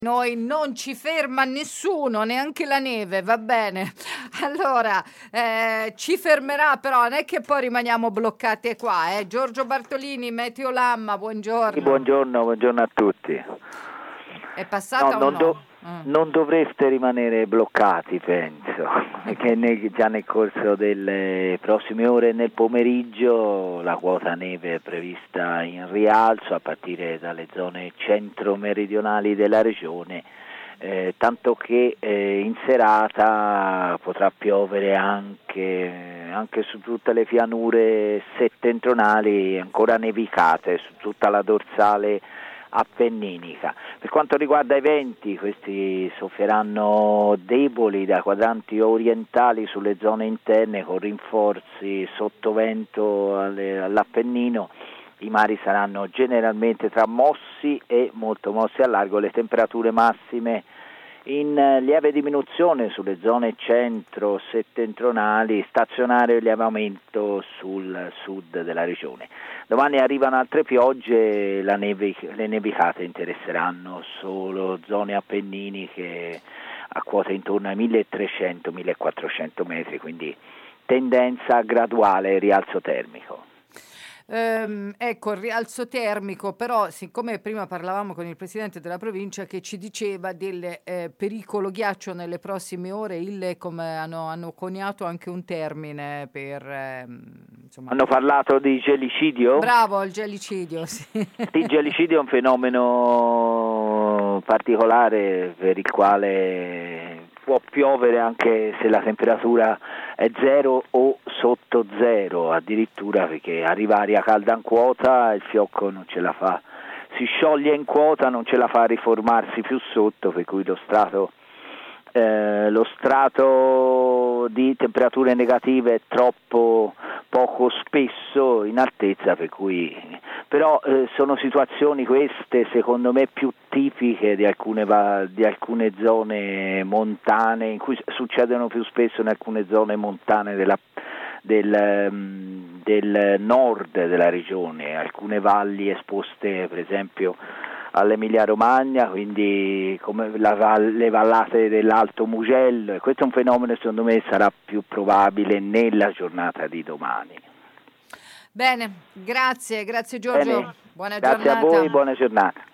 Noi non ci ferma nessuno, neanche la neve, va bene. Allora, ci fermerà però, non è che poi rimaniamo bloccati qua, eh. Giorgio Bartolini, Meteolamma, Sì, buongiorno. buongiorno a tutti. È passata o no? Non dovreste rimanere bloccati, penso, perché già nel corso delle prossime ore e nel pomeriggio la quota neve è prevista in rialzo a partire dalle zone centro-meridionali della regione, tanto che in serata potrà piovere anche su tutte le pianure settentrionali ancora nevicate, su tutta la dorsale appenninica. Per quanto riguarda i venti, questi soffieranno deboli da quadranti orientali sulle zone interne con rinforzi sottovento all'Appennino. I mari saranno generalmente tra mossi e molto mossi al largo, le temperature massime in lieve diminuzione sulle zone centro-settentrionali, stazionario e lieve aumento sul sud della regione. Domani arrivano altre piogge, le nevicate interesseranno solo zone appenniniche a quote intorno ai 1300-1400 metri, quindi tendenza graduale rialzo termico. Ecco, il rialzo termico, però siccome prima parlavamo con il presidente della provincia che ci diceva del pericolo ghiaccio nelle prossime ore, hanno coniato anche un termine per... insomma... Hanno parlato di gelicidio? Bravo, il gelicidio, sì. Il gelicidio è un fenomeno particolare per il quale può piovere anche se la temperatura è 0 o sotto 0, addirittura, perché arriva aria calda in quota e il fiocco non ce la fa, si scioglie in quota, non ce la fa a riformarsi più sotto, per cui lo strato di temperature negative è troppo poco spesso in altezza, per cui però sono situazioni queste secondo me più tipiche di alcune zone montane, in cui succedono più spesso in alcune zone montane del nord della regione, alcune valli esposte per esempio all'Emilia Romagna, quindi come le vallate dell'Alto Mugello, e questo è un fenomeno secondo me sarà più probabile nella giornata di domani. Bene, grazie Giorgio. Bene, Buona grazie giornata. a voi, buona giornata.